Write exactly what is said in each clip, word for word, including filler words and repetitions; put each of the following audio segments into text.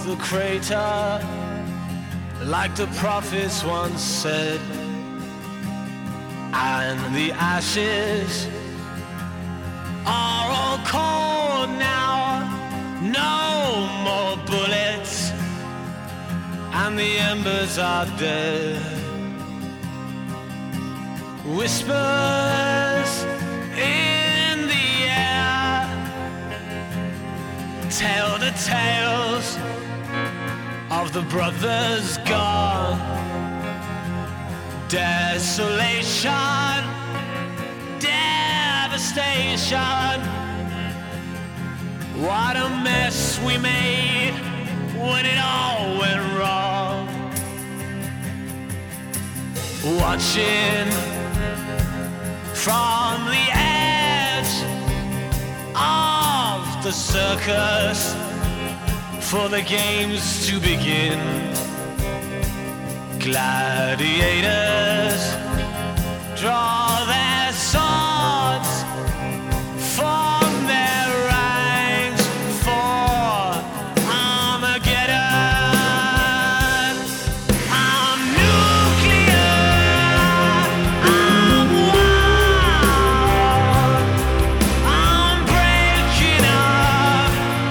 the crater, like the prophets once said, and the ashes are all cold now. No more bullets, and the embers are dead. Whispers in the air tell the tales of the brothers gone. Desolation, devastation. What a mess we made when it all went wrong. Watching from the edge of the circus for the games to begin. Gladiators draw their swords, form their ranks for Armageddon. I'm nuclear, I'm wild, I'm breaking up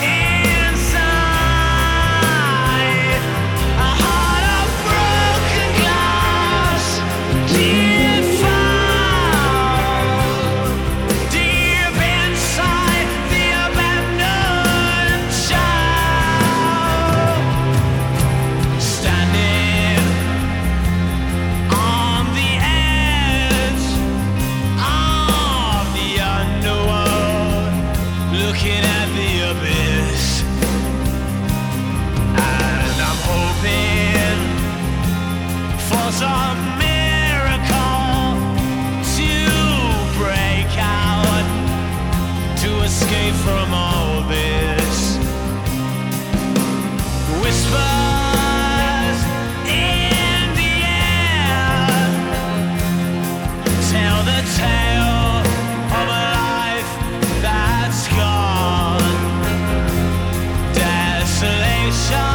inside. A heart of broken glass, deep foul, deep inside the abandoned child. Standing on the edge of the underworld, looking at the abyss, and I'm hoping for some miracle to break out, to escape from all this. Whispers in the air tell the tale of a life that's gone. Desolation,